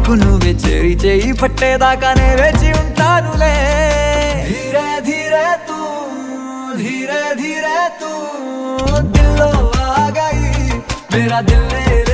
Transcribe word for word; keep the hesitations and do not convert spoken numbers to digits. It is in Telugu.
నాకు నువ్వే చేరి చేయి పట్టేదాకానే వేచి ఉంటానులే ధీరే ధీరే తూ धीरे धीरे तू दिल आ गई मेरा दिल